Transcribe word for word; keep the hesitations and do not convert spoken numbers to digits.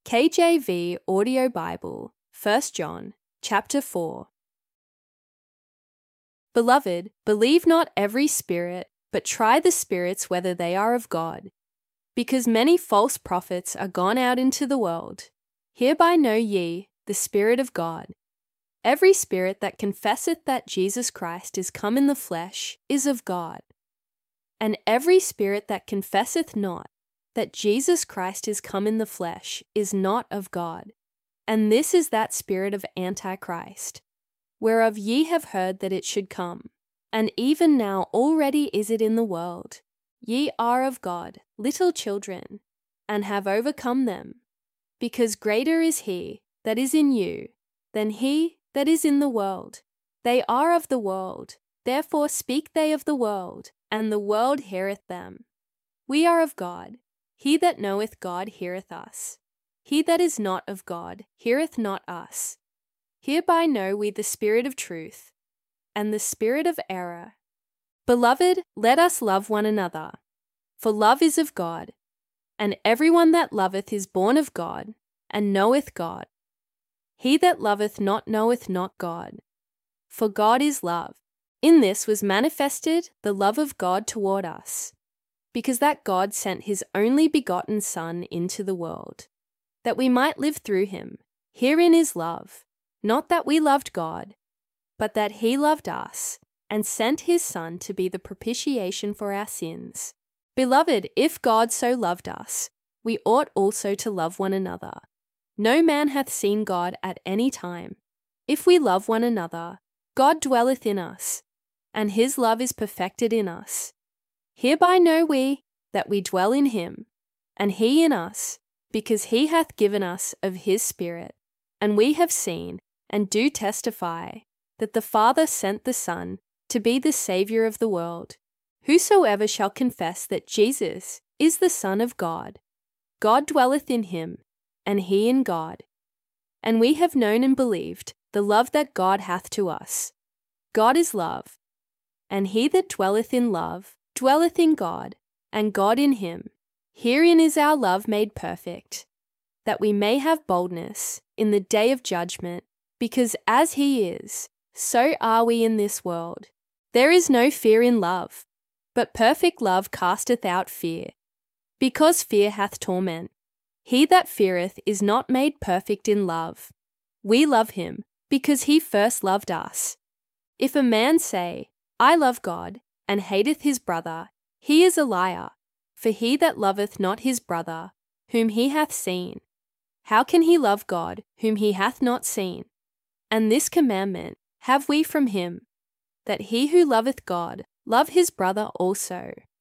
K J V Audio Bible, First John, chapter four. Beloved, believe not every spirit, but try the spirits whether they are of God. Because many false prophets are gone out into the world. Hereby know ye the Spirit of God. Every spirit that confesseth that Jesus Christ is come in the flesh is of God. And every spirit that confesseth not that Jesus Christ is come in the flesh is not of God. And this is that spirit of Antichrist, whereof ye have heard that it should come. And even now already is it in the world. Ye are of God, little children, and have overcome them, because greater is he that is in you than he that is in the world. They are of the world, therefore speak they of the world, and the world heareth them. We are of God. He that knoweth God heareth us. He that is not of God heareth not us. Hereby know we the spirit of truth, and the spirit of error. Beloved, let us love one another, for love is of God, and every one that loveth is born of God, and knoweth God. He that loveth not knoweth not God, for God is love. In this was manifested the love of God toward us, because that God sent his only begotten Son into the world, that we might live through him. Herein is love, not that we loved God, but that he loved us, and sent his Son to be the propitiation for our sins. Beloved, if God so loved us, we ought also to love one another. No man hath seen God at any time. If we love one another, God dwelleth in us, and his love is perfected in us. Hereby know we that we dwell in him, and he in us, because he hath given us of his Spirit. And we have seen, and do testify, that the Father sent the Son to be the Saviour of the world. Whosoever shall confess that Jesus is the Son of God, God dwelleth in him, and he in God. And we have known and believed the love that God hath to us. God is love, and he that dwelleth in love dwelleth in God, and God in him. Herein is our love made perfect, that we may have boldness in the day of judgment, because as he is, so are we in this world. There is no fear in love, but perfect love casteth out fear, because fear hath torment. He that feareth is not made perfect in love. We love him, because he first loved us. If a man say, I love God, and hateth his brother, he is a liar. For he that loveth not his brother, whom he hath seen, how can he love God, whom he hath not seen? And this commandment have we from him, that he who loveth God love his brother also.